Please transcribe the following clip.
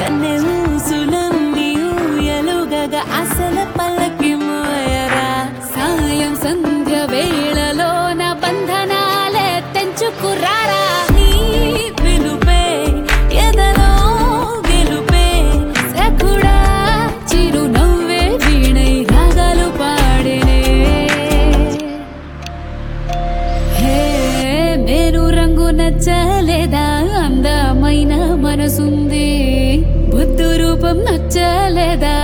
కన్నెలూసులన్నీ ఊయలుగగా అసల పల్లకి మోయరా సాయం సంధ్య వేళలోన బంధనాలే తెంచుకురారా నీ పిలుపే ఎదలో గెలుపే సకుడా చిరునవ్వే వీణై రాగాలు పాడేనే హే నేను రంగు నచ్చలేదా అందమైన మనసుంది బుద్ధు రూపం నచ్చలేదా